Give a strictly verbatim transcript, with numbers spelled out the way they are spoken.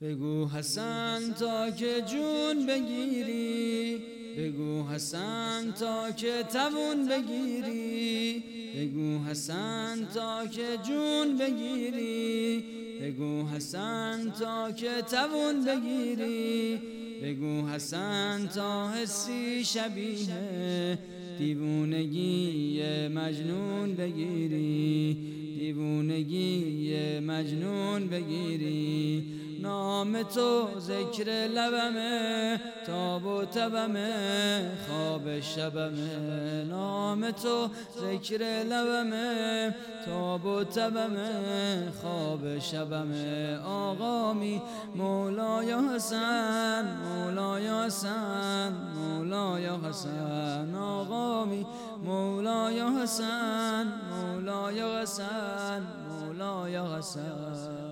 بگو حسن تا که جون بگیری، بگو حسن تا که توون بگیری، بگو حسن تا که جون بگیری، بگو حسن تا که توون بگیری، بگو حسن تا حسی شبیه دیوونگی مجنون بگیری، دیوونگی مجنون بگیری. نام تو ذکر لبمه، تاب و تبمه، خواب شبمه. نام تو ذکر لبمه، تاب و تبمه، خواب شبمه. آقامی مولای حسن، مولای حسن، مولای حسن. آقامی مولای حسن، مولای حسن، مولای حسن.